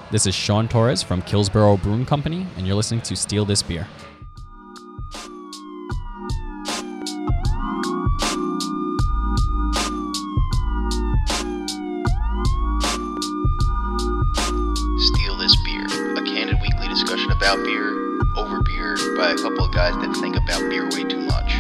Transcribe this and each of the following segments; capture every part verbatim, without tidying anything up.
This is Sean Torres from Killsborough Brewing Company, and you're listening to Steal This Beer. Steal This Beer, a candid weekly discussion about beer, over beer, by a couple of guys that think about beer way too much.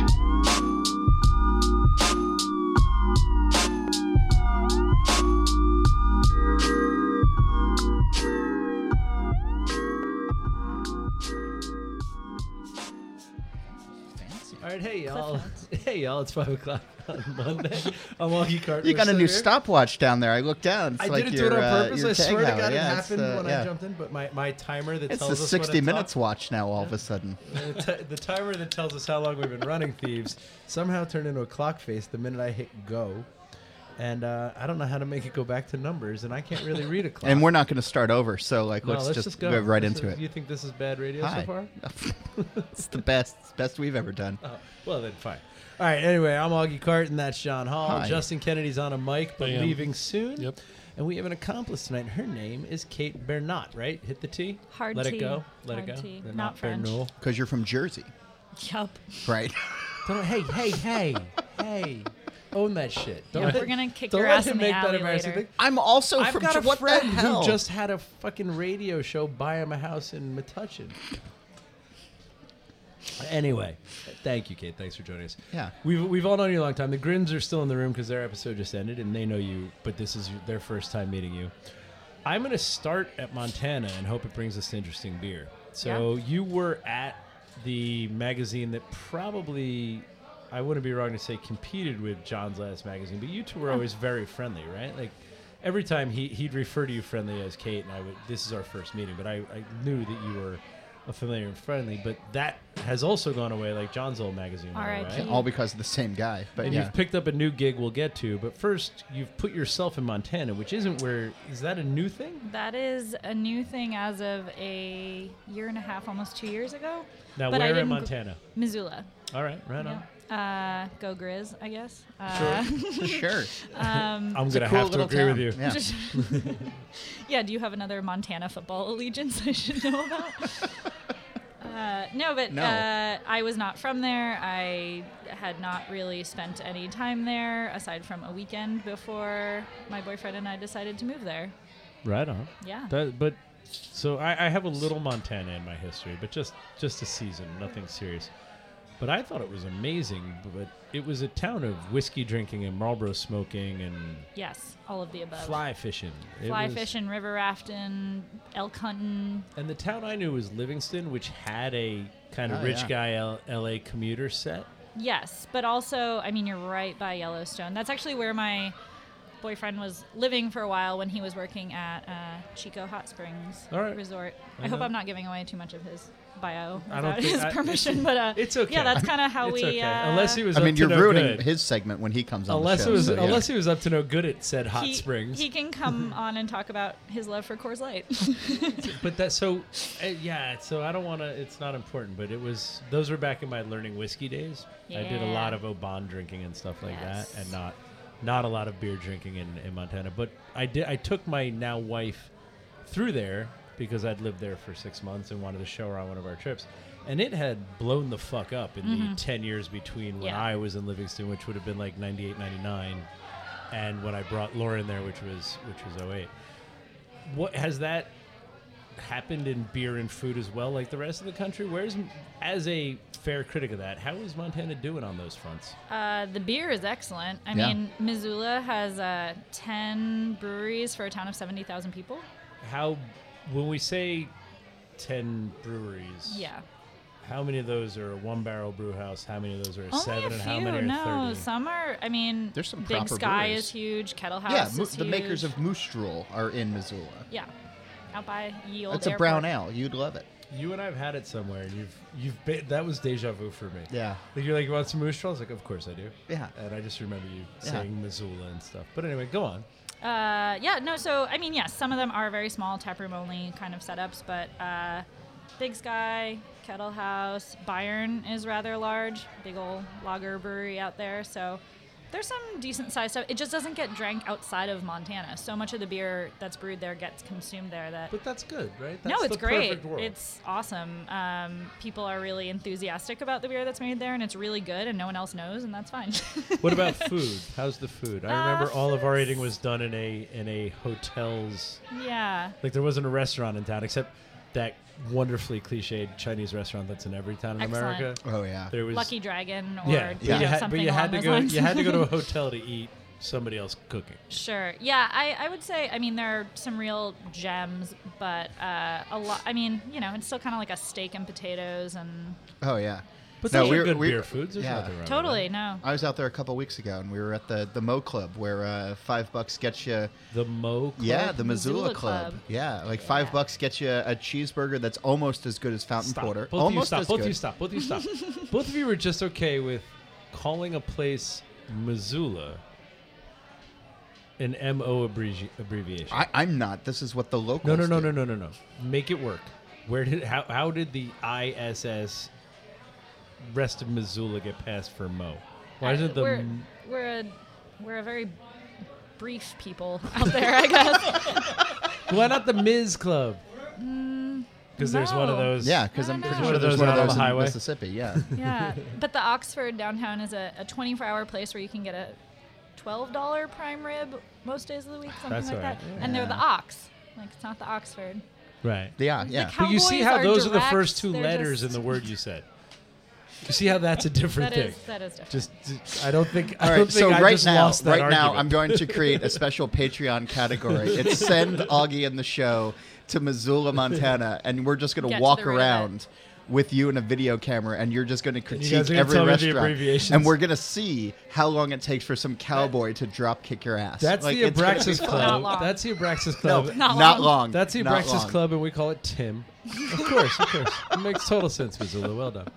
All right, hey y'all, hey y'all, it's five o'clock on Monday. I'm Augie Carter. You got a new here. stopwatch down there. I looked down. It's I like didn't your, do it on uh, purpose. your I tag swear to hour. God, yeah, it happened uh, when yeah. I jumped in. But my, my timer that It's tells the us sixty when to minutes talk, watch now. All of a sudden, the, t- the timer that tells us how long we've been running Thieves somehow turned into a clock face the minute I hit go, and uh, I don't know how to make it go back to numbers, and I can't really read a clock. and we're not going to start over. So like, no, let's, let's just, just go go right This into is- it. You think this is bad radio Hi. so far? It's the best, it's best we've ever done. Oh, well, then fine. All right, anyway, I'm Augie Carton. That's John Hall. Hi. Justin Kennedy's on a mic, but I am. leaving soon. Yep. And we have an accomplice tonight. Her name is Kate Bernat, right? Hit the T. Hard Let T. it go. Let Hard it go. T. Bernat Not French. Bernal. Because you're from Jersey, Yup. right? Don't, hey, hey, hey, hey. Own that shit. Don't Yep, let, we're gonna kick don't your let ass him in the make that alley embarrassing later. thing. I'm also I've from. got a what friend the hell? who just had a fucking radio show buy him a house in Metuchen. Anyway, thank you, Kate. Thanks for joining us. Yeah. We've we've all known you a long time. The Grins are still in the room because their episode just ended, and they know you, but this is your- their first time meeting you. I'm going to start at Montana and hope it brings us interesting beer. So you were at the magazine that probably, I wouldn't be wrong to say, competed with John's last magazine, but you two were always very friendly, right? Like every time he, he'd refer to you friendly as Kate, and I would, this is our first meeting, but I, I knew that you were a familiar and friendly, but that has also gone away like John's old magazine. now, R I P. right? All because of the same guy. But And yeah, you've picked up a new gig we'll get to, but first you've put yourself in Montana, which isn't where, is that a new thing? That is a new thing as of a year and a half, almost two years ago. Now But I where in didn't gr- Montana? Missoula. All right, right on. Yeah. Uh, go Grizz, I guess. Uh, sure. um, I'm It's a going to cool have to little agree town. with you. Yeah. yeah, do you have another Montana football allegiance I should know about? Uh, no, but No. Uh, I was not from there. I had not really spent any time there aside from a weekend before my boyfriend and I decided to move there. Right on. Yeah. That, but so I, I have a little Montana in my history, but just just a season, nothing serious. But I thought it was amazing. But it was a town of whiskey drinking and Marlboro smoking and Yes, all of the above. fly fishing. It Fly was- fishing, river rafting, elk hunting. And the town I knew was Livingston, which had a kind of Oh, rich yeah. guy L- L.A. commuter set. Yes, but also, I mean, you're right by Yellowstone. That's actually where my boyfriend was living for a while when he was working at uh, Chico Hot Springs All right. Resort. I I, hope know. I'm not giving away too much of his bio I don't without think his I- permission, but uh, It's okay. yeah, that's kind of how It's we. okay. Uh, Unless he was I mean, up to you're no ruining good. his segment when he comes on Unless the show. it was so, yeah. unless he was up to no good, it said Hot he, Springs. He can come on and talk about his love for Coors Light. But that so uh, yeah, so I don't want to. It's not important, but it was. Those were back in my learning whiskey days. I did a Yeah. lot of Oban drinking and stuff like Yes. that, and not not a lot of beer drinking in, in Montana. But I did. I took my now wife through there because I'd lived there for six months and wanted to show her on one of our trips. And it had blown the fuck up in the ten years between when Yeah. I was in Livingston, which would have been like ninety-eight, ninety-nine, and when I brought Laura in there, which was which was oh eight. What has that happened in beer and food as well, like the rest of the country? Where's, as a fair critic of that, how is Montana doing on those fronts? Uh, the beer is excellent. I Yeah. mean, Missoula has uh, ten breweries for a town of seventy thousand people. How, when we say ten breweries, Yeah. how many of those are a one barrel brew house? How many of those are a Only seven? a And few. how many are no, thirty? some are. I mean, There's some Big proper Sky breweries. is huge. Kettle House Yeah, is mo- huge. the makers of Moose Drool are in Missoula. Yeah, out by Ye Old It's a Airport. brown ale. You'd love it. You and I've had it somewhere, and you've you've been, that was deja vu for me. Yeah. Like you're like, you want some moose straw? I was like, of course I do. Yeah. And I just remember you Yeah. saying Missoula and stuff. But anyway, go on. Uh, yeah, no. So I mean, yes, some of them are very small, taproom only kind of setups, but uh, Big Sky, Kettle House, Bayern is rather large, big old lager brewery out there. So There's some decent sized stuff. It just doesn't get drank outside of Montana. So much of the beer that's brewed there gets consumed there that. But that's good, right? That's no, it's the great. perfect world. It's awesome. Um, people are really enthusiastic about the beer that's made there, and it's really good, and no one else knows, and that's fine. What about food? How's the food? I Uh, remember all of our food's- eating was done in a in a hotel's. Yeah. Like there wasn't a restaurant in town except that wonderfully cliched Chinese restaurant that's in every town in Excellent. America. Oh yeah. There was Lucky Dragon or yeah, you but know, you had, something but you had along to those go. lines. You had to go to a hotel to eat somebody else cooking. Sure. Yeah, I, I would say, I mean, there are some real gems, but uh, a lot, I mean, you know, it's still kind of like a steak and potatoes and Oh yeah. But No, those we're- are good we're- beer foods. There's yeah. nothing wrong with totally, that. no. I was out there a couple weeks ago, and we were at the the Mo Club, where uh, five bucks gets you. The Mo. Club? Yeah, the Missoula, Missoula Club. Club. Yeah, like five Yeah. bucks gets you a cheeseburger that's almost as good as Fountain Stop. Porter. Both almost of you as stop. Both good. of you stop. Both of you stop. Both of you were just okay with calling a place Missoula an M O abbrevi- abbreviation. I, I'm not. This is what the locals. no, no, no, do. no, no, no, no. Make it work. Where did how how did the I S S rest of Missoula get passed for Mo? Why Uh, isn't the we're, m- we're, a, we're a very brief people out there, I guess. why not the Miz Club? Because there's one of no. those. Yeah, because I I'm don't pretty know. sure One of there's those one of out on those the in highway? Mississippi. Yeah. Yeah. But the Oxford downtown is a, a twenty-four hour place where you can get a twelve dollar prime rib most days of the week, something That's like all right, that. yeah. And they're the Ox. Like, it's not the Oxford. Right. Yeah, The yeah. cow- But you see Cowboys how are those are the direct, first two they're letters just- in the word you said. You see how that's a different That thing. is, that is different. Just, just- I don't think. I All don't right, think so I right just now, lost that right now, argument. I'm going to create a special Patreon category. It's send Augie and the show to Missoula, Montana, and we're just going Get to to walk the root of it. around with you and a video camera, and you're just going to you critique guys are gonna every tell me the restaurant, abbreviations. and we're going to see how long it takes for some cowboy to drop kick your ass. That's Like, the it's gonna be Abraxas fun. Club. Not long. That's the Abraxas No, Club. Not not, long. long. That's the Not Abraxas long. Club, and we call it Tim. Of course, of course. It makes total sense, Missoula. Well done.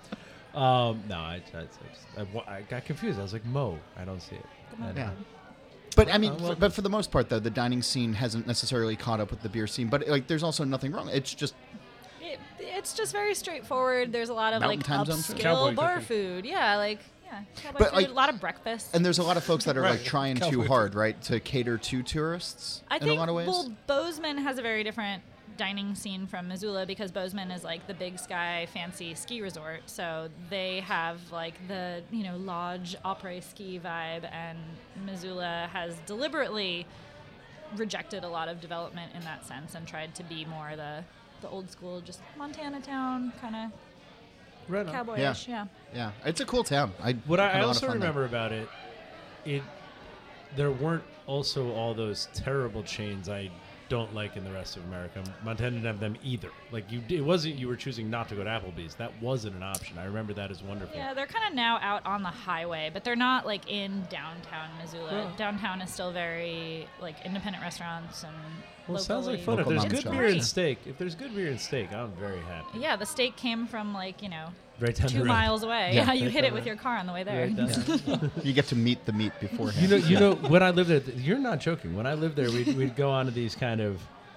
Um, no, I, I, I, just, I, wa- I got confused. I was like, Mo. I don't see it. I don't- Yeah. But I mean, Uh, well- f- but for the most part, though, the dining scene hasn't necessarily caught up with the beer scene. But like, there's also nothing wrong. It's just It, it's just very straightforward. There's a lot of Mountain like time zone food. Cowboy upscale bar cooking. food. Yeah, like yeah, cowboy But, food. like- a lot of breakfast. and there's a lot of folks that are Right. like trying Cowboy too food. hard, right, to cater to tourists I in think a lot of ways. well, Bozeman has a very different dining scene from Missoula because Bozeman is like the big sky fancy ski resort. So they have like the, you know, lodge après ski vibe, and Missoula has deliberately rejected a lot of development in that sense and tried to be more the the old school just Montana town kind of Right on. cowboyish. Yeah. Yeah, it's a cool town. I What I, had I a lot of also fun there. remember about it, it there weren't also all those terrible chains I don't like in the rest of America. Montana didn't have them either. Like you, it wasn't you were choosing not to go to Applebee's. That wasn't an option. I remember that as wonderful. Yeah, they're kind of now out on the highway, but they're not like in downtown Missoula. Oh. Downtown is still very like independent restaurants and. Well, it sounds like locally- fun. If Local there's mom good shops. beer and Great. steak, if there's good beer and steak, I'm very happy. Yeah, the steak came from like you know Right down the two road. miles away. Yeah. Yeah, you Right hit down it with the- your car on the way there. Right down the- You get to meet the meat beforehand. You know, you know, when I lived there, you're not joking. When I lived there, we'd, we'd go on to these kind of,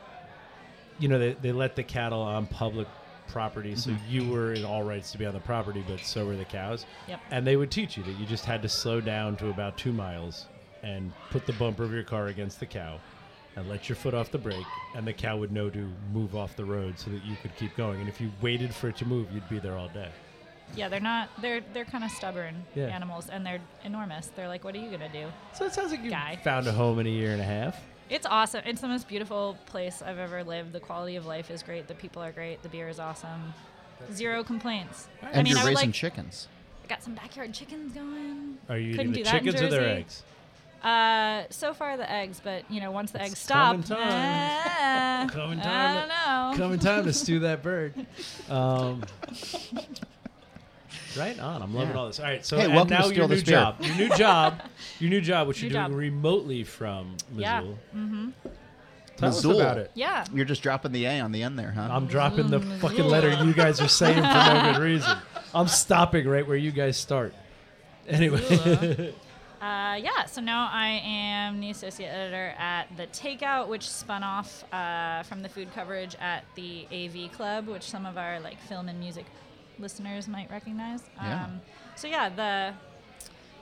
you know, they, they let the cattle on public property, so you were in all rights to be on the property, but so were the cows. Yep. And they would teach you that you just had to slow down to about two miles and put the bumper of your car against the cow and let your foot off the brake, and the cow would know to move off the road so that you could keep going. And if you waited for it to move, you'd be there all day. Yeah, they're not. They're they're kind of stubborn Yeah. animals, and they're enormous. They're like, what are you gonna do? So it sounds like you Guy. found a home in a year and a half. It's awesome. It's the most beautiful place I've ever lived. The quality of life is great. The people are great. The beer is awesome. Zero complaints. and I mean, you're I would raising like. chickens. I got some backyard chickens going. Are you Couldn't eating the do that in chickens or their Jersey. eggs? Uh, so far the eggs, but you know, once the eggs It's stop, coming time. eh, Coming I time don't know. Coming time to stew that bird. Um, right on. I'm loving Yeah. all this. All right. So Hey, and welcome to now Steal your new This Beer. job. Your new job. Your new job, which New you're doing job. remotely from Yeah. Missoula. Mm-hmm. Tell us Missoula. about it. Yeah. You're just dropping the A on the end there, huh? I'm dropping the fucking letter you guys are saying for no good reason. I'm stopping right where you guys start. Anyway. Uh, yeah, so now I am the associate editor at The Takeout, which spun off uh, from the food coverage at the A V Club, which some of our like film and music listeners might recognize. Yeah. Um, so yeah, the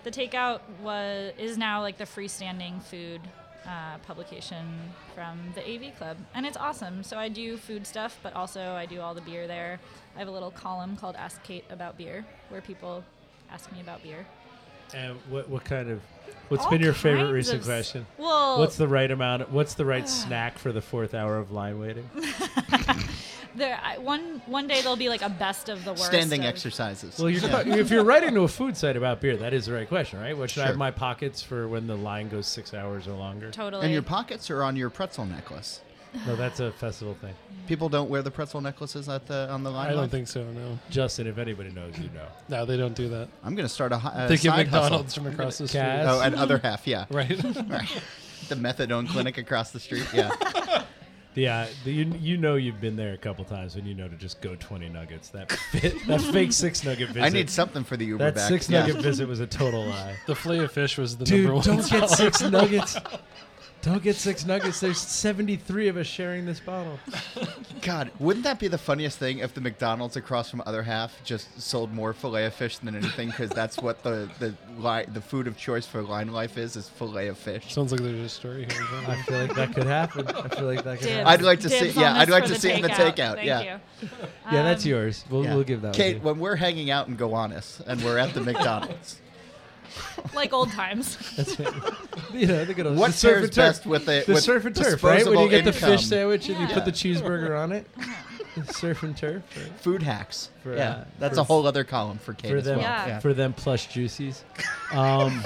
the takeout was is now like the freestanding food uh, publication from the A V Club, and it's awesome. So I do food stuff, but also I do all the beer there. I have a little column called Ask Kate About Beer, where people ask me about beer. And what what kind of what's All been your favorite kinds recent of s- question? Well, What's the right amount? What's the right snack for the fourth hour of line waiting? there? I, one one day there'll be like a best of the worst. Standing of, exercises. Well, you're Yeah. talking, if you're writing to a food site about beer, that is the right question, right? What should I have Sure. in my pockets for when the line goes six hours or longer? Totally. And your pockets are on your pretzel necklace. No, that's a festival thing. People don't wear the pretzel necklaces at the on the line. I don't think so. No, Justin, if anybody knows, you know. no, they don't do that. I'm going to start a, hi- a They give side McDonald's hustle. from across the street. Cass. Oh, and other half, yeah. Right. Right. The methadone clinic across the street. Yeah. Yeah, the, you you know you've been there a couple times when you know to just go twenty nuggets. That fit, that fake six nugget visit. I need something for the Uber that back. six Yeah. nugget visit was a total lie. The fillet of fish was the Dude, number one. don't get seller. six nuggets. Don't get six nuggets. There's seventy-three of us sharing this bottle. God, wouldn't that be the funniest thing if the McDonald's across from other half just sold more filet of fish than anything? Because that's what the the li- the food of choice for line life is is filet of fish. Sounds like there's a story here. I feel like that could happen. I feel like that could Dibs. happen. I'd like to see- Dibs yeah, on I'd this like for to the see it in the takeout, Thank yeah. you. Yeah, that's Um, yours. We'll, Yeah. we'll give that Kate, one. when we're hanging out in Gowanus and we're at the McDonald's, Like old times. You know, the good old what the surf pairs and turf. best with the The with surf and turf, right? When you disposable get the income? fish sandwich and you Yeah. put the cheeseburger on it. Surf and turf. For, Food hacks. For, yeah, uh, that's for- a whole other column for Kate for as them, well. Yeah. Yeah. for them plush juicies. Um,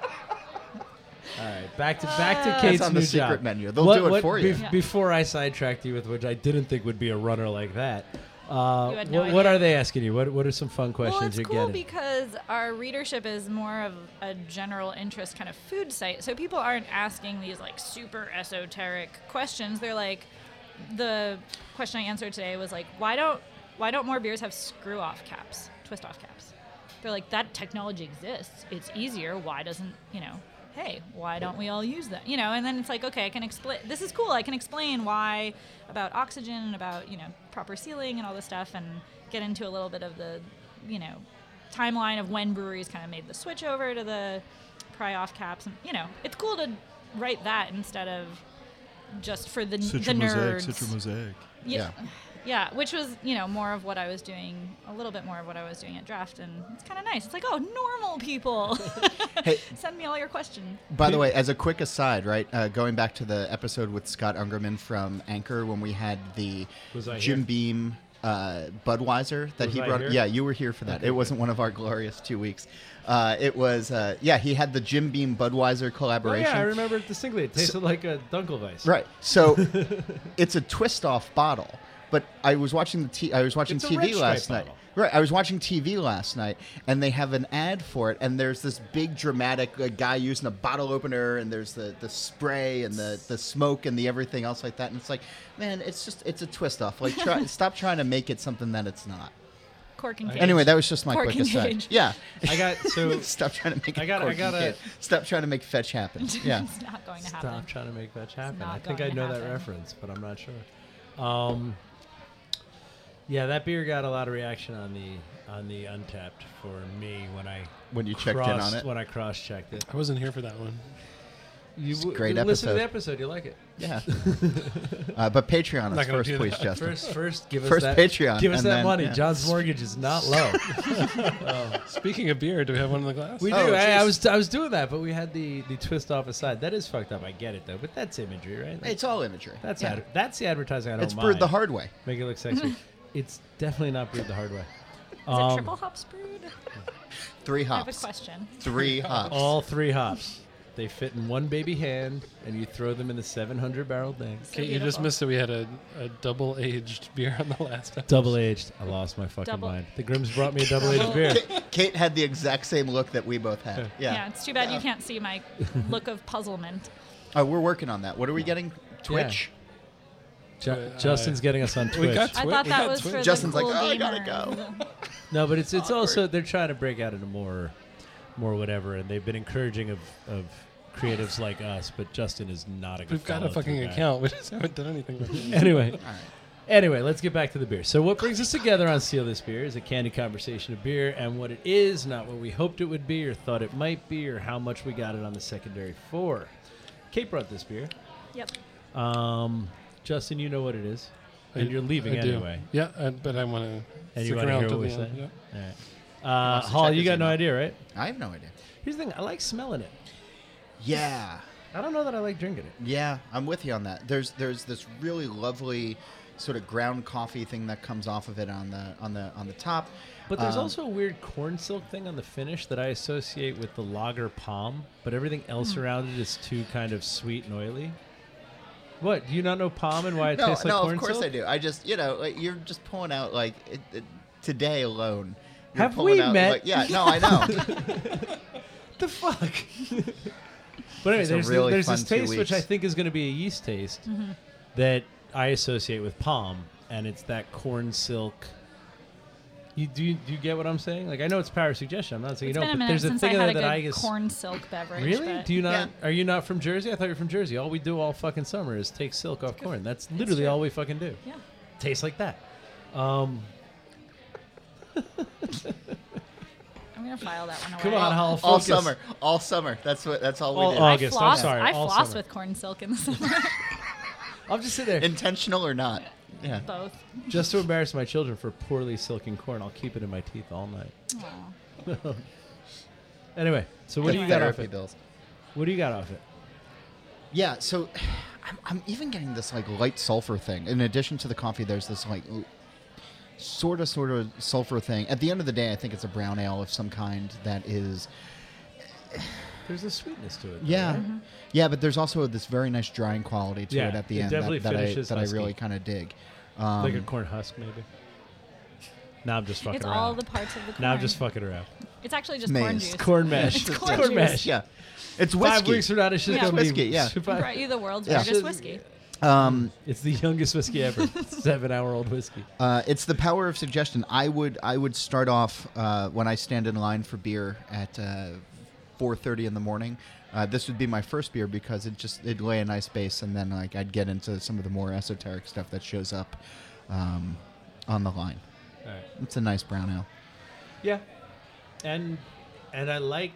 all right, back to back to Uh, Kate's That's on the new secret job. menu. They'll What- do it what- for you. bef- Yeah. Before I sidetracked you with which I didn't think would be a runner like that. Uh, You had no what, what idea. are they asking you? What What are some fun questions Well, it's you're cool getting? because our readership is more of a general interest kind of food site. So people aren't asking these like super esoteric questions. They're like, the question I answered today was like, why don't why don't more beers have screw off caps, twist off caps? They're like, that technology exists. It's easier. Why doesn't, you know, hey, why don't we all use that? You know, and then it's like, okay, I can explain. This is cool. I can explain why about oxygen and about, you know, proper sealing and all this stuff, and get into a little bit of the, you know, timeline of when breweries kind of made the switch over to the pry off caps. And, you know, it's cool to write that instead of just for the, the nerds. Mosaic. Yeah. Yeah, which was, you know, more of what I was doing, a little bit more of what I was doing at Draft, and it's kind of nice. It's like, oh, normal people. Hey, Send me all your questions. by the way, as a quick aside, right, uh, going back to the episode with Scott Ungerman from Anchor when we had the Was I Jim here? Beam uh, Budweiser that Was he I brought. here? Yeah, you were here for that. Okay, it wasn't one of our glorious two weeks. Uh, it was, uh, yeah, he had the Jim Beam Budweiser Oh, collaboration. yeah, I remember it distinctly. It tasted like a Dunkelweiss. Right. So it's a twist off bottle. But I was watching the t- I was watching It's a T V red stripe last night. bottle. Right. I was watching T V last night, and they have an ad for it, and there's this big dramatic uh, guy using a bottle opener, and there's the, the spray and the, the smoke and the everything else like that, and it's like, man, it's just it's a twist off. Like, try, stop trying to make it something that it's not. Cork and cage. Anyway, that was just my Cork quick and aside. cage. Yeah. I got so. Stop trying to make it. I gotta- I corky, gotta- kid. Stop trying to make fetch happen. Yeah. It's not going to happen. Stop trying to make that happen. not I think going I to know that happen. reference, but I'm not sure. Um, yeah, that beer got a lot of reaction on the on the Untapped for me when I When you checked in on crossed- it. when I cross checked it. I wasn't here for that one. You It's a w- great listen to the episode. episode. You like it? Yeah. uh, but Patreon Not is gonna first, do please, that. Justin. First, first, give us First that Patreon, Give us and that then- money. yeah. John's mortgage is not low. Speaking of beer, do we have one in the glass? We do. Oh, I, I jeez. was I was doing that, but we had the, the twist off aside. That is fucked up. I get it though, but that's imagery, right? Like, It's all imagery. that's yeah. ad- that's the advertising. I don't It's mind. brewed the hard way. Make it look sexy. It's definitely not brewed the hard way. Is Um, it triple hops brewed? Three I have a hops. question. Three hops. All three hops. They fit in one baby hand, and you throw them in the seven hundred barrel thing. So Kate, you just beautiful. missed that we had a, a double aged beer on the last episode. Double aged. I lost my fucking Double- mind. The Grims brought me a double aged Double- beer. Kate, Kate had the exact same look that we both had. Yeah. Yeah. it's too bad you can't see my look of puzzlement. Oh, we're working on that. What are we getting? Twitch? Ju- Uh, Justin's getting us on we Twitch. got I Twi- thought we that got was Twitch. for Justin's the like, cool "Oh, I gotta gamers." go. No, but it's it's Awkward. also they're trying to break out into more, more whatever, and they've been encouraging of, of creatives like us. But Justin is not a good. We've got a follow-through fucking guy. account. We just haven't done anything with it. Anyway, Anyway, let's get back to the beer. So what brings us together on Steal This Beer is a candid conversation of beer and what it is, not what we hoped it would be or thought it might be or how much we got it on the secondary for. Kate brought this beer. Yep. Um, Justin, you know what it is. And I- you're leaving I do. anyway. Yeah, I, but I want to And stick you want to around hear till what we the say? end. Yeah. All right. Uh, wants to Hall, check you his got no email. idea, right? I have no idea. Here's the thing. I like smelling it. Yeah. I don't know that I like drinking it. Yeah, I'm with you on that. There's there's this really lovely sort of ground coffee thing that comes off of it on the on the on the top. But there's Um, also a weird corn silk thing on the finish that I associate with the lager palm, but everything else around it is too kind of sweet and oily. What? Do you not know palm and why it no, tastes like no, corn of course silk? I do. I just you know like, you're just pulling out like it, it, today alone. You're Have pulling we out, met? Like, yeah, no, I know. The fuck? But anyway, It's a there's, really there's this fun two taste which I weeks. think is going to be a yeast taste that I associate with palm, and it's that corn silk. You do you, do you get what I'm saying? Like I know it's power suggestion. I'm not saying It's you been don't, a but minute there's a since thing I of had that a that good I guess. corn silk beverage. Really? but- Do you not? Yeah. Are you not from Jersey? I thought you were from Jersey. All we do all fucking summer is take silk off corn. That's literally true. all we fucking do. Yeah. Tastes like that. Um, I'm gonna file that one away. Come on, Hall. all Focus. summer, all summer. That's what. That's all we All did. I August, I'm floss. sorry, I all floss summer. with corn silk in the summer. I'll just sit there. Intentional or not? Yeah. Both. Just to embarrass my children for poorly silking corn, I'll keep it in my teeth all night. Aw. Anyway, so what Good do you got off therapy it? bills. What do you got off it? Yeah, so I'm, I'm even getting this like light sulfur thing. In addition to the coffee, there's this like sort of sort of sulfur thing. At the end of the day, I think it's a brown ale of some kind that is. There's a sweetness to it. though, Yeah, right? yeah, but there's also this very nice drying quality to Yeah, it at the it end definitely that, that I finishes that I husky. really kind of dig. Um, Like a corn husk, maybe. Now I'm just fucking It's around. all the parts of the corn. now I'm just fucking around. It's actually just Maize. corn juice. Corn mash. It's It's corn corn juice. mash. yeah, it's Five whiskey. weeks from now, it's just Yeah. gonna be Whiskey, yeah. We brought you the world's Yeah. weirdest whiskey. Um, It's the youngest whiskey ever. Seven-hour-old whiskey. Uh, it's the power of suggestion. I would I would start off uh, when I stand in line for beer at uh, four thirty in the morning. Uh, this would be my first beer because it just it'd lay a nice base, and then like I'd get into some of the more esoteric stuff that shows up um, on the line. All right. It's a nice brown ale. Yeah, and and I like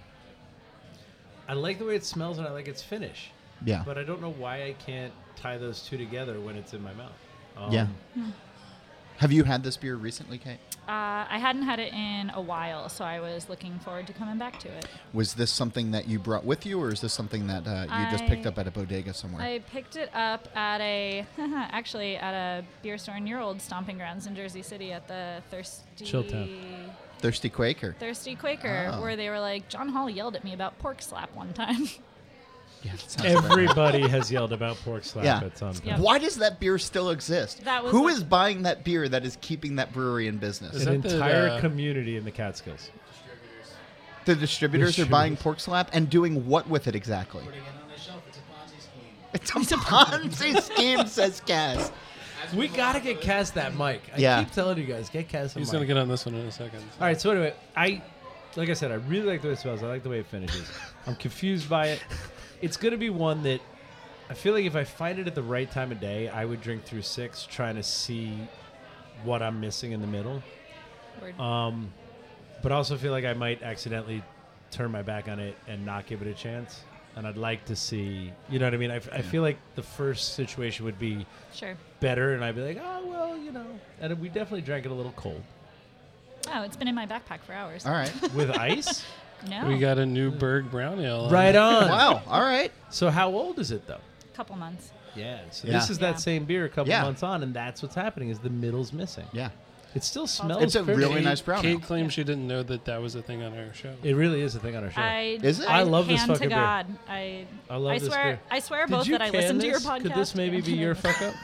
I like the way it smells and I like its finish, Yeah, but I don't know why I can't tie those two together when it's in my mouth. Um, yeah. Have you had this beer recently, Kate? Uh, I hadn't had it in a while, so I was looking forward to coming back to it. Was this something that you brought with you, or is this something that uh, you just picked I- up at a bodega somewhere? I picked it up at a, actually at a beer store in your old stomping grounds in Jersey City at the Thirsty Chilltown. Thirsty Quaker. Thirsty Quaker, Oh. where they were like, John Hall yelled at me about pork slap one time. Yeah, that sounds about right. Everybody has yelled about pork slap Yeah. at some point. Yeah. Why does that beer still exist? That was Who the- is buying that beer that is keeping that brewery in business? Is An that the, entire uh, community in the Catskills. The distributors are buying pork slap and doing what with it exactly? Putting it on the shelf. It's a Ponzi scheme. It's a Ponzi scheme, says Cass. We gotta get Cass that mic. I Yeah. keep telling you guys, get Cass that He's mic. gonna get on this one in a second. All right, so anyway, I, like I said, I really like the way it smells. I like the way it finishes. I'm confused by it. It's going to be one that I feel like if I find it at the right time of day, I would drink through six, trying to see what I'm missing in the middle. Word. Um, but I also feel like I might accidentally turn my back on it and not give it a chance. And I'd like to see, you know what I mean? I, f- I feel like the first situation would be Sure. better, and I'd be like, oh, well, you know. And we definitely drank it a little cold. Oh, it's been in my backpack for hours. All right. With ice? No. We got a new Berg Brown Ale. Right on. Wow. All right. So how old is it, though? couple months. Yeah. So Yeah. this is Yeah. that same beer a couple Yeah. months on, and that's what's happening is the middle's missing. Yeah. It still smells It's a pretty. really Kate, nice brown Kate ale. claims she didn't know that that was a thing on our show. It really is a thing on our show. I Is it? I, I love this hand fucking to beer. God. I I love I this swear beer. I swear Did both you that I can listen to your this? podcast. Could this maybe be your fuck up?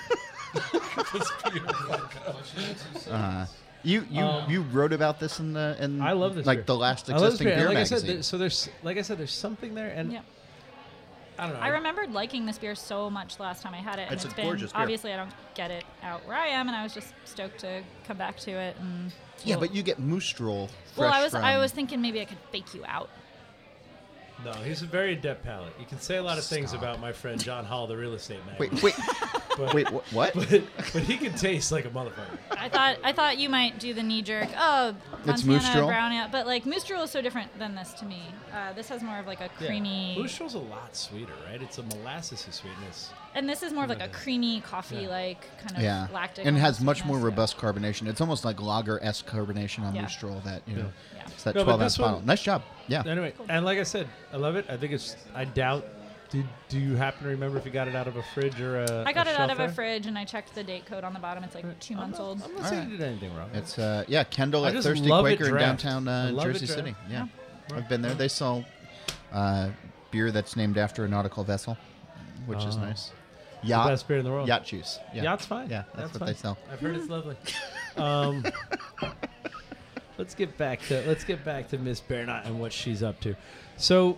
Uh, you you Um, you wrote about this in the in I love this like beer. the last I love this existing beer. beer And like I magazine. said, there, so there's like I said, there's something there, and Yeah. I don't know. I remembered liking this beer so much the last time I had it, and It's it's a been gorgeous beer. obviously I don't get it out where I am, and I was just stoked to come back to it. And yeah, well, but you get Moose Drool. well, I fresh was I from- was thinking maybe I could fake you out. No, he's a very adept palate. You can say a lot of things Stop. about my friend John Hall, the real estate magnate. Wait, wait, but, wait. wh- What? But, but he can taste like a motherfucker. I thought I thought you might do the knee jerk. Oh, It's Montana Moose Drool? brown ale, but like Moose Drool is so different than this to me. Uh, this has more of like a creamy, Moose Drool's a lot sweeter, right? It's a molasses sweetness. and this is more of like a creamy coffee, like kind of Yeah, lactic. and it has almost much more sweetness. robust carbonation. It's almost like lager-esque carbonation on Yeah. Moose Drool. That you know, Yeah. it's that No, but twelve this ounce one- bottle. Nice job. Yeah. Anyway, and like I said, I love it. I think it's. I doubt. Did do you happen to remember if you got it out of a fridge or a? I got a it out shelf of a there? fridge, and I checked the date code on the bottom. It's like two I'm months not, old. I'm not All saying right. you did anything wrong. It's uh, yeah, Kendall I at just Thirsty love it Quaker in draft. downtown I uh, love it Jersey draft. City. Yeah, Yeah. I've been there. They sell uh, beer that's named after a nautical vessel, which is Oh. nice. The Yacht, best beer in the world. yacht juice. Yeah. Yacht's fine. Yeah, that's, what fine. they sell. I've heard it's lovely. Um, let's get back to let's get back to Miss Bernat and what she's up to. So,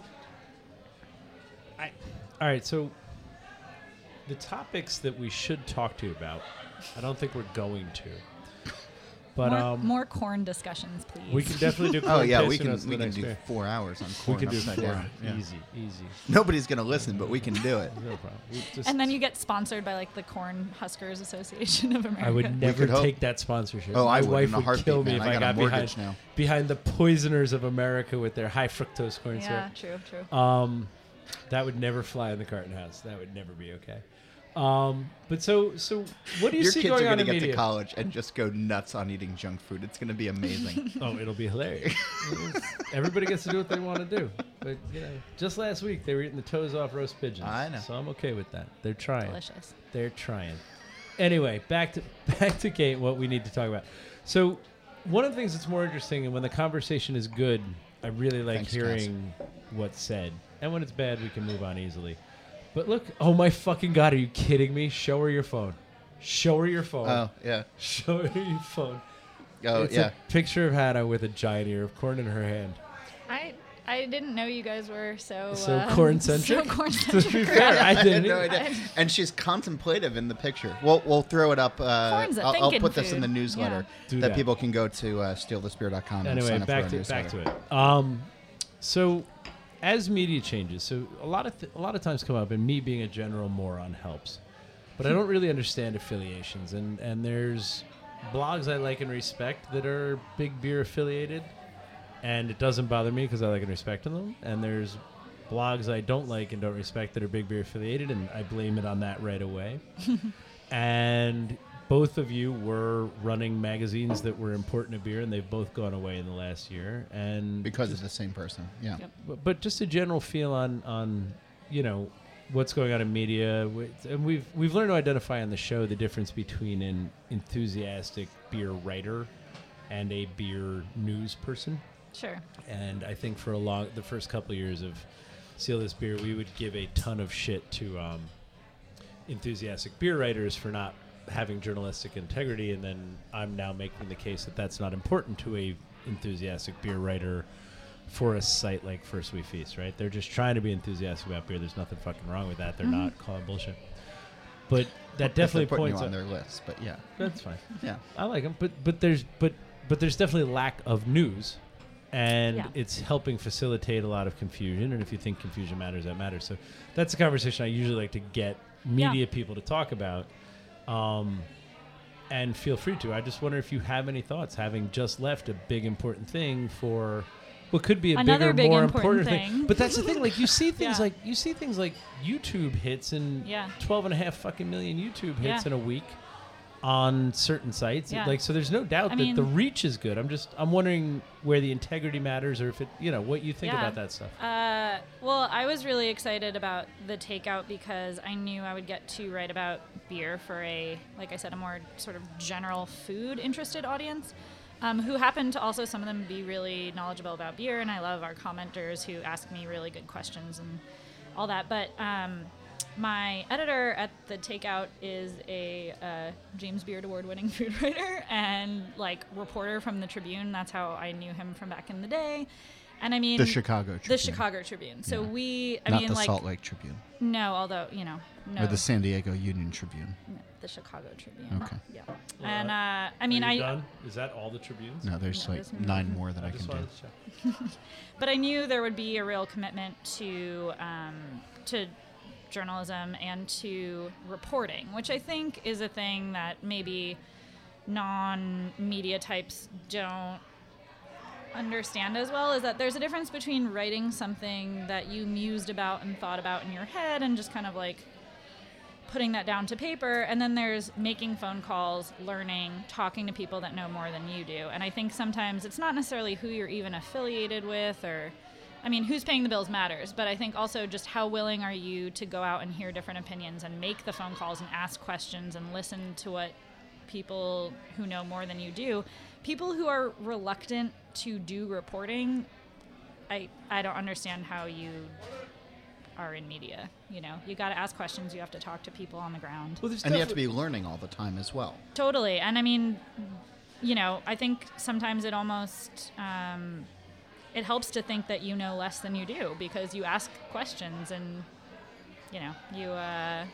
I, all right. So, the topics that we should talk to you about, I don't think we're going to. But more, um, more corn discussions, please. we can definitely do. Oh corn yeah, piss we and can that's the we can next do beer. four hours on We corn can do upside four. down. Yeah. Easy, easy. Nobody's gonna listen, but we can do it. No problem. We just- And then you get sponsored by like the Corn Huskers Association of America. I would never could hope. take that sponsorship. Oh, My I would wife in a would heartbeat, kill me man. if I I, got a got mortgage behind now. behind the poisoners of America with their high fructose corn Yeah, syrup. true, true. Um, that would never fly in the Carton House. That would never be okay. Um, but so so what do you Your see kids going are on gonna in get media? to college and just go nuts on eating junk food. It's gonna be amazing. Oh, it'll be hilarious. Everybody gets to do what they want to do. But you know, just last week they were eating the toes off roast pigeons. I know. So I'm okay with that. They're trying. Delicious. They're trying. Anyway, back to back to Kate. What we need to talk about. So, one of the things that's more interesting, and when the conversation is good, I really like Thanks, hearing what's said. And when it's bad, we can move on easily. But look, oh my fucking god, are you kidding me? Show her your phone. Show her your phone. Oh yeah. Show her your phone. Oh it's yeah. a picture of Hannah with a giant ear of corn in her hand. I I didn't know you guys were so So uh, corn-centric? So corn To be centric. fair, I I had didn't. no either. idea. And she's contemplative in the picture. We'll we'll throw it up. Uh, Corn's a I'll, I'll thinking put this in the food. newsletter Yeah. Do that, that. people can go to uh, steal this beer dot com and Anyway, sign up back for to our back to newsletter. it. Um, so as media changes, so a lot of th- a lot of times come up, and me being a general moron helps, but I don't really understand affiliations, and and there's blogs I like and respect that are big beer affiliated, and it doesn't bother me because I like and respect them, and there's blogs I don't like and don't respect that are big beer affiliated, and I blame it on that right away. And both of you were running magazines that were important to beer, and they've both gone away in the last year. And Because it's the same person. Yeah. Yep. but, but just a general feel on on you know what's going on in media, with, and we've we've learned to identify on the show the difference between an enthusiastic beer writer and a beer news person. Sure. And I think for a long, the first couple of years of Seal This Beer, we would give a ton of shit to um, enthusiastic beer writers for not having journalistic integrity, and then I'm now making the case that that's not important to a enthusiastic beer writer for a site like First We Feast, right? They're just trying to be enthusiastic about beer. There's nothing fucking wrong with that. They're Mm-hmm. not calling bullshit. But that If they're definitely putting points you on out- their list, but yeah. That's fine. Yeah. I like them, but but there's but but there's definitely lack of news, and Yeah. it's helping facilitate a lot of confusion. And if you think confusion matters, that matters. So that's a conversation I usually like to get media Yeah. people to talk about. Um, and feel free to. I just wonder if you have any thoughts, having just left a big important thing for what could be a Another bigger, big more important important thing. thing. But that's the thing. Like you see things Yeah. like you see things like YouTube hits and Yeah. twelve and a half fucking million YouTube hits Yeah. in a week on certain sites. Yeah. Like so, there's no doubt I that the mean- reach is good. I'm just I'm wondering where the integrity matters, or if it you know what you think Yeah. about that stuff. Uh, well, I was really excited about the takeout because I knew I would get to write about beer for a, like I said, a more sort of general food interested audience, um, who happen to also, some of them, be really knowledgeable about beer. And I love our commenters who ask me really good questions and all that. But um, my editor at the takeout is a uh, James Beard Award winning food writer and like reporter from the Tribune. That's how I knew him from back in the day. And I mean, The Chicago Tribune. The Chicago Tribune. So Yeah. we, I Not mean, the like, Salt Lake Tribune. no, although, you know, no. Or the San Diego Union Tribune. no, the Chicago Tribune. Okay. Yeah. Well, and, uh, uh, I mean, Are you I, done? Is that all the Tribunes? No, there's No, like there's nine more. more that I, I can just do. wanted to check. but I knew there would be a real commitment to, um, to journalism and to reporting, which I think is a thing that maybe non-media types don't understand as well, is that there's a difference between writing something that you mused about and thought about in your head and just kind of like putting that down to paper, and then there's making phone calls, learning, talking to people that know more than you do. And I think sometimes it's not necessarily who you're even affiliated with, or I mean, who's paying the bills matters, but I think also just how willing are you to go out and hear different opinions and make the phone calls and ask questions and listen to what people who know more than you do. People who are reluctant to do reporting, I I don't understand how you are in media. You know, you got to ask questions. You have to talk to people on the ground. Well, there's And you have to definitely- be learning all the time as well. Totally. And I mean, you know, I think sometimes it almost um, it helps to think that you know less than you do because you ask questions and you know you uh,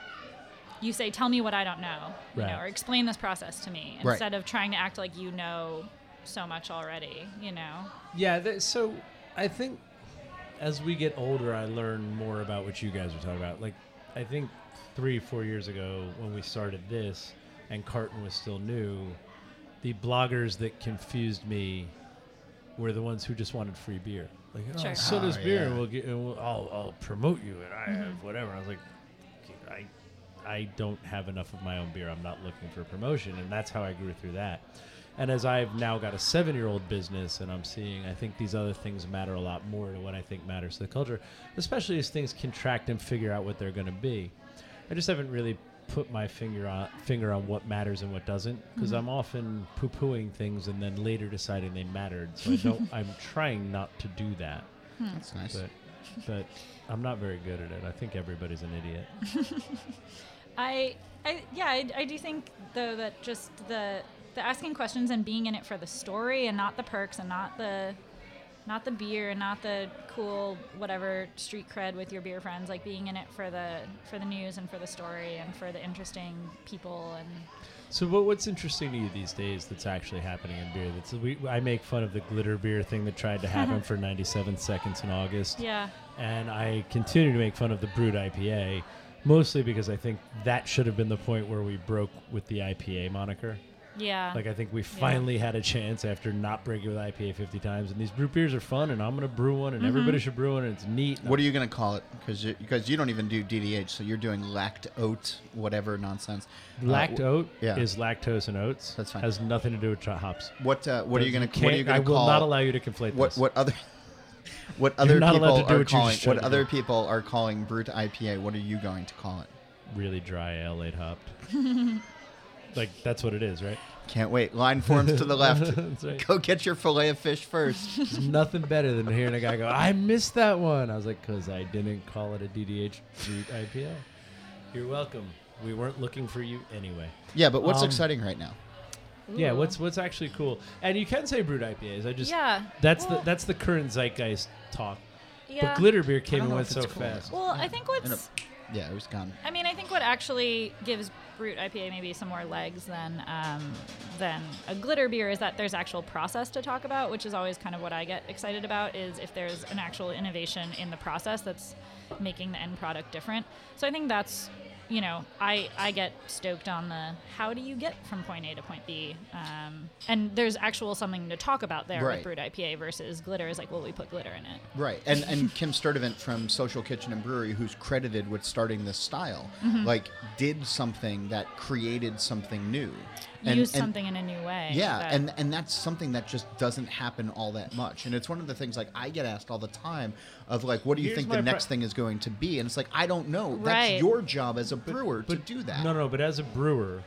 you say, "Tell me what I don't know," you Right. know, or explain this process to me Right. instead of trying to act like you know so much already. You know. Yeah, th- so I think as we get older, I learn more about what you guys are talking about. Like, I think three, four years ago when we started this and Carton was still new, the bloggers that confused me were the ones who just wanted free beer. Like, oh, Sure. so does Oh, beer, yeah. and we'll get, and we'll, I'll, I'll promote you, and I Mm-hmm. have whatever. I was like, I, I don't have enough of my own beer. I'm not looking for promotion, and that's how I grew through that. And as I've now got a seven-year-old business, and I'm seeing, I think these other things matter a lot more to what I think matters to the culture, especially as things contract and figure out what they're going to be. I just haven't really put my finger on finger on what matters and what doesn't, because I'm often poo-pooing things and then later deciding they mattered. So I don't. I'm trying not to do that, That's nice. but but I'm not very good at it. I think everybody's an idiot. I, I yeah, I, I do think though that just the the asking questions and being in it for the story and not the perks and not the not the beer and not the cool whatever street cred with your beer friends, like being in it for the for the news and for the story and for the interesting people. And So what, what's interesting to you these days that's actually happening in beer? That's we, I make fun of the glitter beer thing that tried to happen for ninety-seven seconds in August. yeah, And I continue to make fun of the Brut I P A, mostly because I think that should have been the point where we broke with the I P A moniker. yeah, Like, I think we finally had a chance after not breaking with I P A fifty times. And these Brut beers are fun, and I'm going to brew one, and Mm-hmm. everybody should brew one, and it's neat. What are you going to call it? Because you, because you don't even do D D H, so you're doing lact oat, whatever nonsense. Uh, Lact oat yeah. is lactose and oats. That's fine. Has nothing to do with ch- hops. What uh, what are you going to what are you Can't- I going to will call? not allow you to conflate what this. what other what You're other not allowed people to do are what you calling just tried what to other do. people are calling Brut I P A? What are you going to call it? Really dry ale eight hopped. Like, that's what it is, right? Can't wait. Line forms to the left. That's right. Go get your fillet of fish first. There's nothing better than hearing a guy go, I missed that one. I was like, because I didn't call it a D D H Brut I P A. You're welcome. We weren't looking for you anyway. Yeah, but what's Um, exciting right now? Yeah, Ooh. what's what's actually cool, and you can say Brut I P As. I just yeah. that's well, the that's the current zeitgeist talk. yeah. But glitter beer came don't and know went if so it's cool. fast. Well, I think what's I know. Yeah, it was gone. I mean, I think what actually gives Brut I P A maybe some more legs than um, than a glitter beer is that there's actual process to talk about, which is always kind of what I get excited about, is if there's an actual innovation in the process that's making the end product different. So I think that's, you know, I, I get stoked on the how do you get from point A to point B, um, and there's actual something to talk about there Right. with Brut I P A versus glitter is like, well, we put glitter in it. Right, and and Kim Sturdivant from Social Kitchen and Brewery, who's credited with starting this style, Mm-hmm. like did something that created something new. And, Use and- something in a new way. Yeah, that- and and that's something that just doesn't happen all that much. And it's one of the things like I get asked all the time of like, what do you Here's think my the pri- next thing is going to be? And it's like I don't know. Right. That's your job as a brewer to do that. No, no, but as a brewer,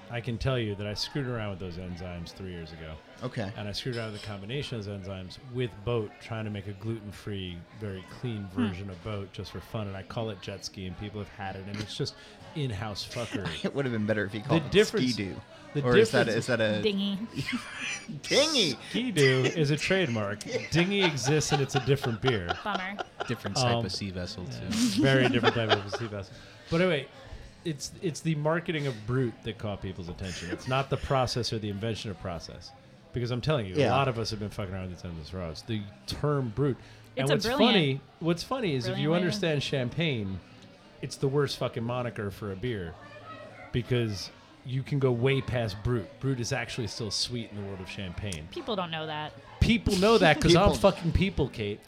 I can tell you that I screwed around with those enzymes three years ago. Okay. And I screwed around with the combination of those enzymes with Boat, trying to make a gluten-free, very clean version of Boat just for fun. And I call it Jet Ski, and people have had it, and it's just in-house fuckery. It would have been better if you called The it difference- Ski-Doo. the Or is that, difference- is that a... Dingy. Dingy! Ski-Doo is a trademark. Dingy exists, and it's a different beer. Bummer. Different type Um, of sea vessel too. Very different type of sea vessel. But anyway, it's it's the marketing of Brute that caught people's attention. It's not the process or the invention of process. Because I'm telling you, a Yeah. lot of us have been fucking around with these endless roads. The term Brute. And It's a what's brilliant- funny, what's funny is if brilliant you way to- understand champagne, it's the worst fucking moniker for a beer. Because you can go way past Brute. Brute is actually still sweet in the world of champagne. People don't know that. People know that because I'm People- fucking people, Kate.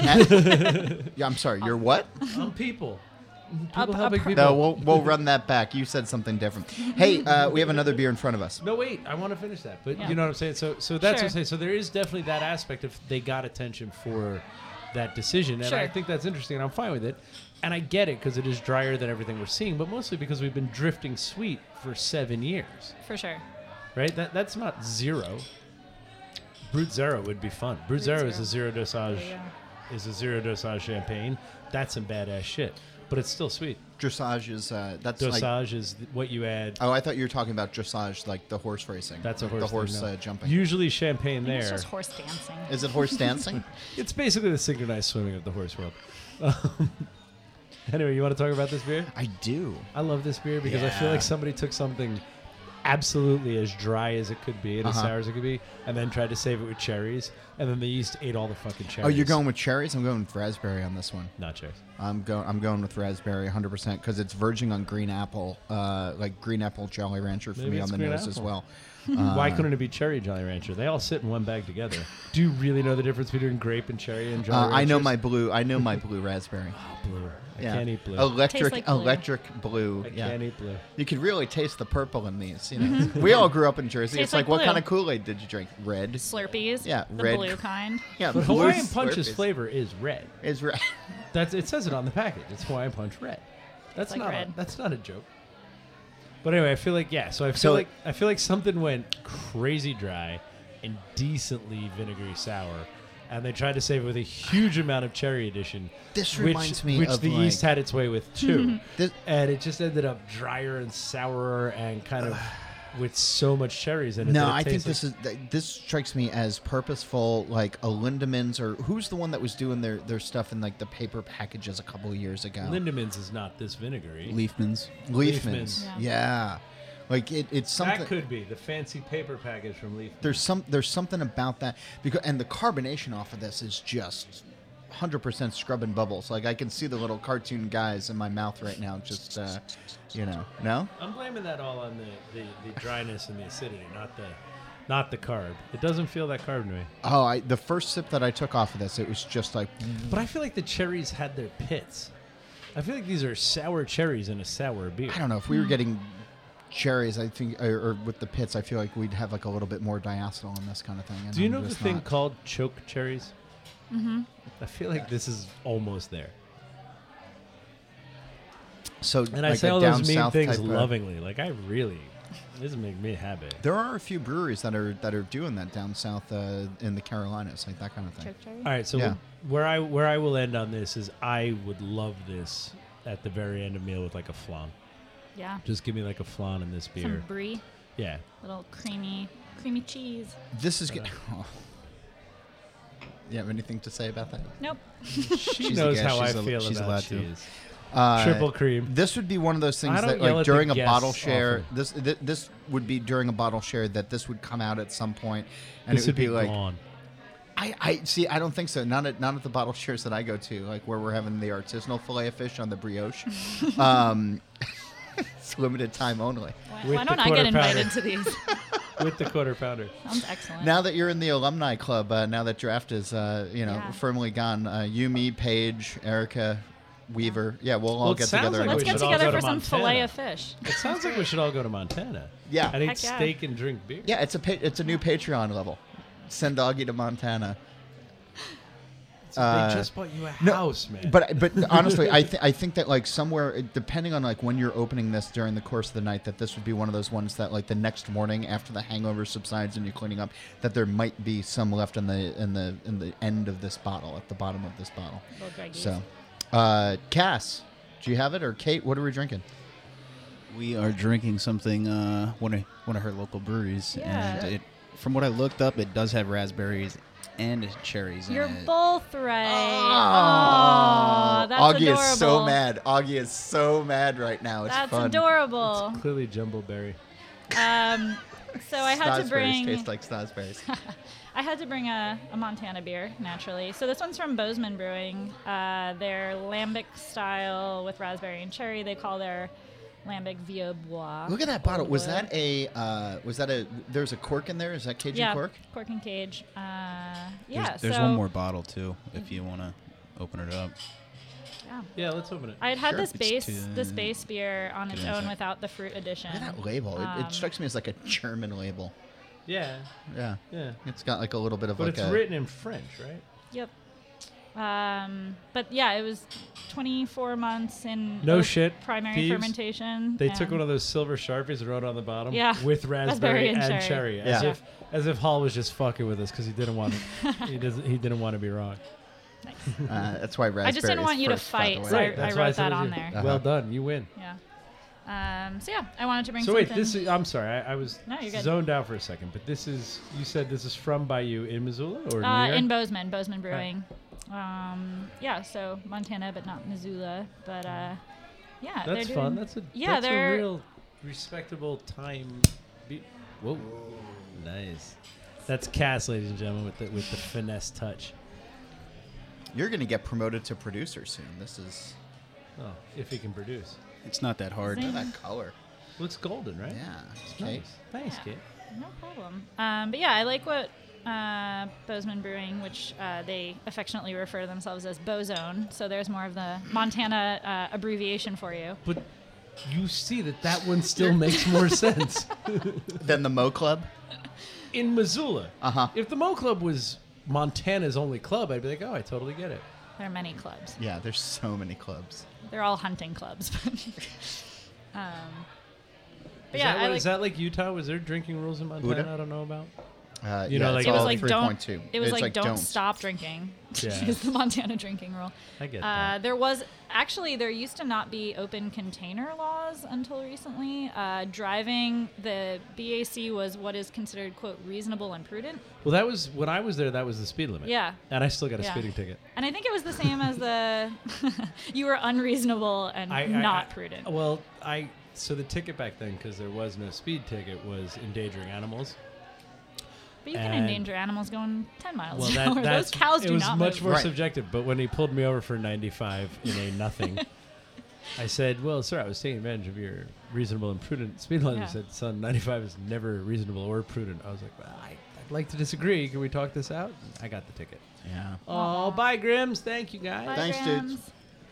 Yeah, I'm sorry. You're what? I'm people. A- People a helping per- people. No, we'll we'll run that back. You said something different. Hey, uh, we have another beer in front of us. No, wait. I want to finish that, but Yeah. you know what I'm saying. So, so that's Sure. what I'm saying. So there is definitely that aspect of they got attention for that decision, and I Sure. think that's interesting, and I'm fine with it. And I get it because it is drier than everything we're seeing, but mostly because we've been drifting sweet for seven years, For sure. right? That that's not zero. Brute Zero would be fun. Brute, Brute Zero, is Zero. a zero dosage, There you go. is a zero dosage champagne. That's some badass shit, but it's still sweet. Dressage is uh, that's like. Dosage is th- what you add. Oh, I thought you were talking about dressage, like the horse racing. That's a Like horse. The horse thing, no. uh, jumping. Usually champagne I think there. It's just horse dancing. Is it horse dancing? It's basically the synchronized swimming of the horse world. Um, anyway, you want to talk about this beer? I do. I love this beer because I feel Yeah. like somebody took something absolutely as dry as it could be and as Uh-huh. sour as it could be, and then tried to save it with cherries, and then the yeast ate all the fucking cherries. Oh, you're going with cherries? I'm going with raspberry on this one. not cherries. I'm going. I'm going with raspberry, one hundred percent, because it's verging on green apple, uh, like green apple Jolly Rancher for Maybe me it's on the green nose as apple. well. Why Uh, couldn't it be cherry Jolly Rancher? They all sit in one bag together. Do you really know the difference between grape and cherry and Jolly Uh, I know Ranchers? my blue. I know my blue raspberry. Oh, blue. I Yeah. can't eat blue. Electric, Tastes like blue. electric blue. I yeah. can't eat blue. You could really taste the purple in these. You know, we all grew up in Jersey. Tastes it's like, like what blue. kind of Kool-Aid did you drink? Red. Slurpees. Yeah, The red. blue kind. Yeah, But blue Hawaiian Punch's Slurpees. flavor is red. is red. That's it says it on the package. It's Hawaiian Punch red. That's like not red. A, that's not a joke. But anyway, I feel like yeah. So I feel So- like I feel like something went crazy dry and decently vinegary sour, and they tried to save it with a huge amount of cherry addition. This which, reminds me which of the like, yeast had its way with too, This, and it just ended up drier and sourer and kind of with so much cherries in it. no, that it I think tastes this like- is th- this strikes me as purposeful, like a Lindemans or who's the one that was doing their, their stuff in like the paper packages a couple of years ago. Lindemans is not this vinegary. Leafmans. Leafmans, Leafmans. Yeah. yeah. Like it, it's something. That could be the fancy paper package from Leaf. there's some there's something about that because and the carbonation off of this is just one hundred percent scrubbing bubbles. Like I can see the little cartoon guys in my mouth right now. Just uh, you know, no. I'm blaming that all on the, the, the dryness and the acidity, not the not the carb. It doesn't feel that carb to me. Oh, I the first sip that I took off of this, it was just like But I feel like the cherries had their pits. I feel like these are sour cherries in a sour beer. I don't know if we were getting cherries. I think or, or with the pits, I feel like we'd have like a little bit more diacetyl in this kind of thing. and Do you I'm know the just thing not. called choke cherries? Mm-hmm. I feel like this is almost there. So And I like say a all down those mean south things type of- lovingly. Like I really, this is making me happy. There are a few breweries that are that are doing that down south uh, in the Carolinas, like that kind of thing. Choke cherry. All right, so Yeah. where I where I will end on this is I would love this at the very end of meal with like a flan. Yeah. Just give me like a flan in this beer. Some brie. Yeah. Little creamy, creamy cheese. This is good. Oh. You have anything to say about that? Nope. She She's a knows guest. how I She's a- feel she's about allowed to. cheese. Uh, Triple cream. This would be one of those things I don't that, yell like, at the during a guests bottle share, often. this th- this would be during a bottle share that this would come out at some point, and This it would be, like, gone. I, I see. I don't think so. Not at not at the bottle shares that I go to, like where we're having the artisanal fillet of fish on the brioche. um, it's limited time only. Why, With why the don't I get quarter invited pounder. to these? With the quarter pounder. Sounds excellent. Now that you're in the alumni club, uh, now that draft is uh, you know Yeah. firmly gone, uh, you, me, Paige, Erica, Weaver, yeah, we'll all Well, it get sounds together. like and Let's we get should all together go for to some Montana. fillet of fish. It sounds like we should all go to Montana. Yeah. And eat Heck yeah. steak and drink beer. Yeah, it's a pa- it's a new Patreon level. Send Doggy to Montana. Uh, they just bought you a no, house, man. But but honestly, I th- I think that like somewhere, depending on like when you're opening this during the course of the night, that this would be one of those ones that like the next morning after the hangover subsides and you're cleaning up, that there might be some left in the in the in the end of this bottle, at the bottom of this bottle. Little druggies. So, uh, Cass, do you have it, or Kate? What are we drinking? We are drinking something, uh, one of one of her local breweries, Yeah. and it, from what I looked up, it does have raspberries and cherries You're in it. both right. Oh, Oh, that's Augie adorable. is so mad. Augie is so mad right now. It's That's fun. adorable. Clearly Jumbleberry. Um, so I had to Snosberries bring. taste like snosberries. I had to bring a, a Montana beer, naturally. So this one's from Bozeman Brewing. Uh, their lambic style with raspberry and cherry. They call their lambic Vieux Bois. Look at that bottle. Was Wood. that a? Uh, was that a? There's a cork in there. Is that Cajun yeah, cork? cork and cage. Uh, There's, yeah. there's so, one more bottle too, if you want to open it up. Yeah. Yeah, let's open it. I had had Sure. this It's base two- this base beer on its Give me a own sec. without the fruit addition. Look at that label. It, Um, it strikes me as like a German label. Yeah, Yeah. yeah. It's got like a little bit of But like it's a. written in French, right? Yep. Um, but yeah, it was twenty-four months in No oak shit, primary Peeves. fermentation. They took and- one of those silver Sharpies and wrote on the bottom Yeah. with raspberry, Raspberry and and, cherry. cherry, as Yeah. if as if Hall was just fucking with us because he didn't want to, he doesn't he didn't want to be wrong. Nice. Uh, that's why raspberry. I just didn't is want you to first, by the fight, way. so I- That's I why wrote said that it was on you. there. Uh-huh. Well done, you win. Yeah. Um, so yeah, I wanted to bring So something. wait, this is I'm sorry, I, I was No, you're good. zoned out for a second, but this is you said this is from Bayou in Missoula or uh, near? in Bozeman, Bozeman Brewing. Um, yeah, so Montana, but not Missoula. But uh, yeah, they're That's doing, fun. That's a yeah, that's a they're real respectable time. Be- Whoa, nice. That's Cass, ladies and gentlemen, with the with the finesse touch. You're gonna get promoted to producer soon. This is Oh, if he can produce. It's not that hard. Zing. look at that color. Looks golden, right? Yeah. Nice. Kate. Thanks, Yeah. Kate. No problem. Um, but yeah, I like what uh, Bozeman Brewing, which uh, they affectionately refer to themselves as Bozone. So there's more of the Montana uh, abbreviation for you. But you see that that one still makes more sense. Then the Mo Club. In Missoula. Uh-huh. If the Mo Club was Montana's only club, I'd be like, oh, I totally get it. There are many clubs. Yeah. There's so many clubs. They're all hunting clubs. um, but Is, yeah, that, I what- like, is that like Utah? Was there drinking rules in Montana Uda? I don't know about? Uh, You yeah, know, like- it's it was all like three don't. point two. It was It's like, don't, don't stop drinking. Yeah. Is the Montana drinking rule. I get Uh, that. there was actually there used to not be open container laws until recently. Uh, driving the B A C was what is considered quote reasonable and prudent, Well, that was when I was there. That was the speed limit. Yeah. And I still got a Yeah. speeding ticket. and I think it was the same as the you were unreasonable and I, I- not I- prudent. Well, I so the ticket back then, because there was no speed ticket, was endangering animals. But you can and- endanger animals going ten miles Well, an that, hour. that's Those cows it do was not much move. more Right. subjective. But when he pulled me over for ninety-five in a nothing, I said, "Well, sir, I was taking advantage of your reasonable and prudent speed limit." Yeah. He said, "Son, ninety-five is never reasonable or prudent." I was like, well, I, "I'd like to disagree. Can we talk this out?" I got the ticket. Yeah. Oh, bye, Grims. Thank you, guys. Bye, Thanks, Grams. dudes.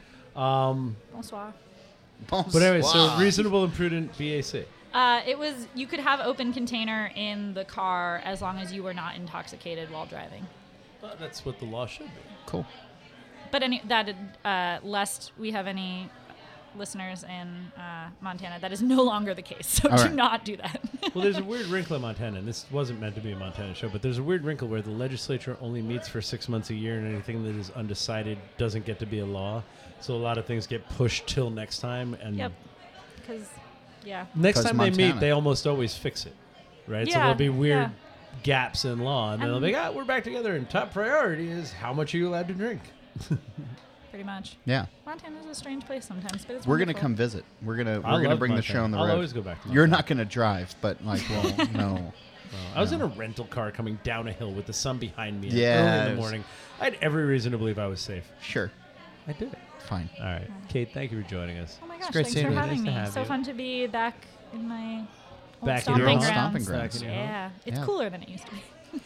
Um, Bonsoir. but anyway, so Wow. reasonable and prudent B A C. Uh, it was you could have open container in the car as long as you were not intoxicated while driving. Well, that's what the law should be. Cool. But any that uh, lest we have any listeners in uh, Montana, that is no longer the case. So All do right. not do that. Well, there's a weird wrinkle in Montana, and this wasn't meant to be a Montana show, but there's a weird wrinkle where the legislature only meets for six months a year, and anything that is undecided doesn't get to be a law. So a lot of things get pushed till next time, and Yep. Because yeah, next 'Cause time they Montana. meet, they almost always fix it, right? so Yeah, there'll be weird yeah. gaps in law, and then they'll And- be like, ah, we're back together, and top priority is how much are you allowed to drink? pretty much. Yeah. Montana's a strange place sometimes, but it's We're gonna wonderful. come visit. We're gonna I we're gonna love bring the Montana. show on the I'll road. always go back to You're Montana. not gonna drive, but like, well, no. I was in a rental car coming down a hill with the sun behind me Yeah, early in it the was- morning. I had every reason to believe I was safe. Sure. I did it. Fine. All right. Kate, thank you for joining us. Oh my gosh! great Thanks seeing for you. having Nice to me. have So you. fun to be back in my old Back in stomping your old grounds. stomping grounds. Back in your home. Yeah, it's Yeah. cooler than it used to be.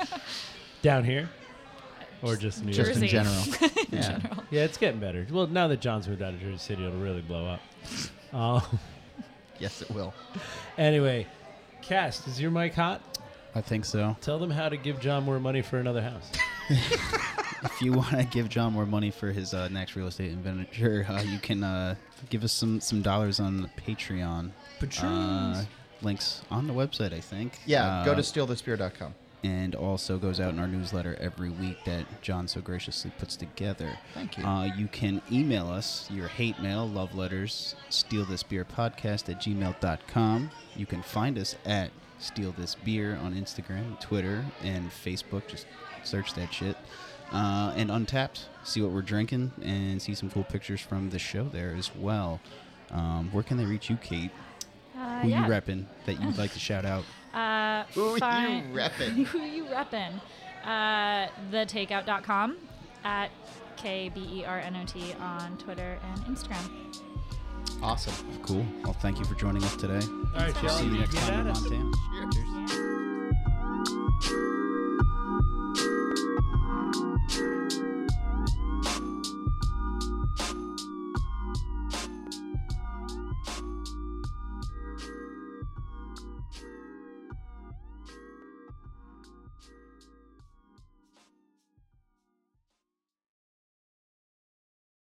Down here? Or just New Just York? in Jersey. general. In Yeah. general. Yeah, it's getting better. Well, now that John's moved out of Jersey City, it'll really blow up. Uh, Yes, it will. anyway, Cass, is your mic hot? I think so. Tell them how to give John more money for another house. if you want to give John more money for his uh, next real estate venture, uh, you can uh, give us some, some dollars on Patreon. Uh, links on the website, I think. Yeah, uh, go to steal this beer dot com. And also goes out in our newsletter every week that John so graciously puts together. Thank you. Uh, you can email us your hate mail, love letters, stealthisbeerpodcast at gmail dot com. You can find us at Steal This Beer on Instagram, Twitter, and Facebook. Just search that shit. Uh, and Untapped, see what we're drinking, and see some cool pictures from the show there as well. Um, where can they reach you, Kate? Uh, Who yeah. you repping that you'd like to shout out? Uh, Who you fi- reppin'? Who you reppin'? Uh, the takeout dot com at K B E R N O T on Twitter and Instagram. Awesome. Cool. Well, thank you for joining us today. All right, We'll see you Shelly, next get time at in us. Montana. Cheers.